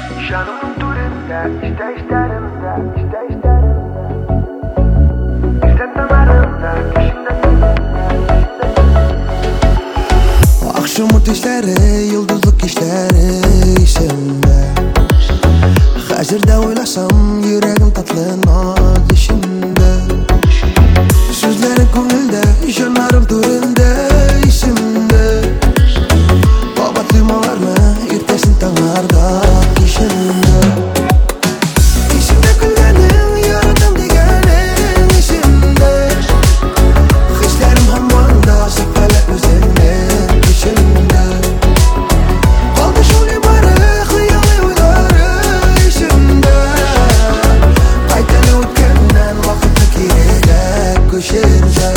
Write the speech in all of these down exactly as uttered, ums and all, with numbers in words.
Canımın turunda, işte işlerimde, işte işlerimde. İşte damarımda, peşimde seninle. Akşam ateşleri, yıldızlık işleri isimde. Hazırda oylasam yüreğim tatlı naz işimde. Sözlerin ko'ngilda, canlarım turunda isimde. Baba tuymalarni ertasin tanglarda kishimda. Isimda kulganing, yaradim deganing isimda. Hislarim hammanda saqlab o'zingni kishimda. Qoldi shu bari xiyoliy o'ylari isimda. Qaytani o'tgandan vaqtni kerak ko'shilsa.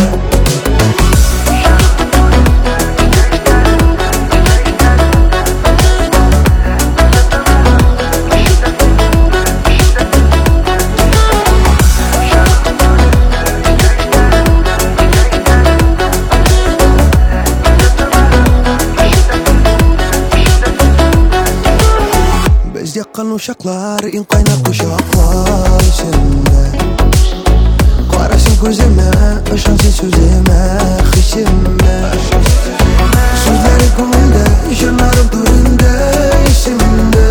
Biz yaqqan uşaqlar, in qaynar quchoqlar isimda. Qarashin ko'zimga, ishonsin so'zimga, hishimga. So'zlari ko'ngilda, jonlarim turunda isimda.